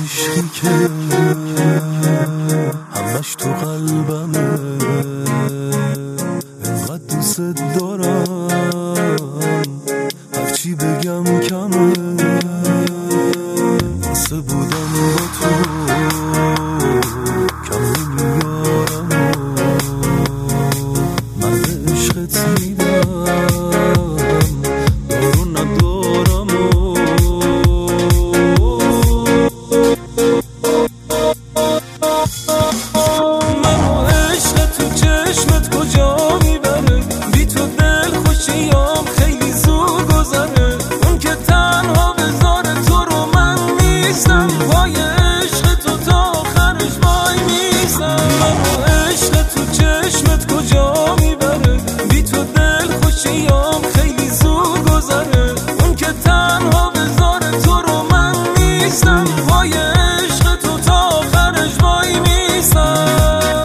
عشقی که همش تو قلبمه، انقدر دوست دارم هرچی بگم کمه. واسه بودم با تو کم نمیارم من به عشقت میدم دارو ندارم منو عشق تو چشمت کجا میبره، بی تو دل خوشیام خیلی زود گذره. اون که تنها بذاره تو رو من نیستم، وای عشق تو تا آخرش وای میستم. منو عشق تو چشمت کجا میبره، بی تو دل خوشیام خیلی زود گذره. اون که تنها بذاره تو رو من نیستم، وای عشق تو تا آخرش وای میستم.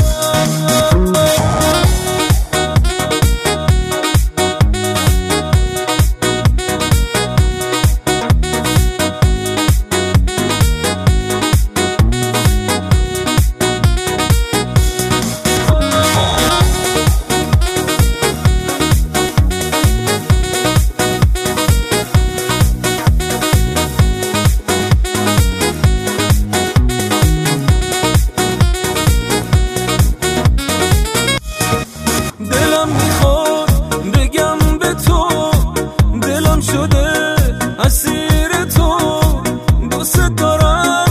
دلم میخواد بگم به تو، دلم شده اسیر تو، دوست دارم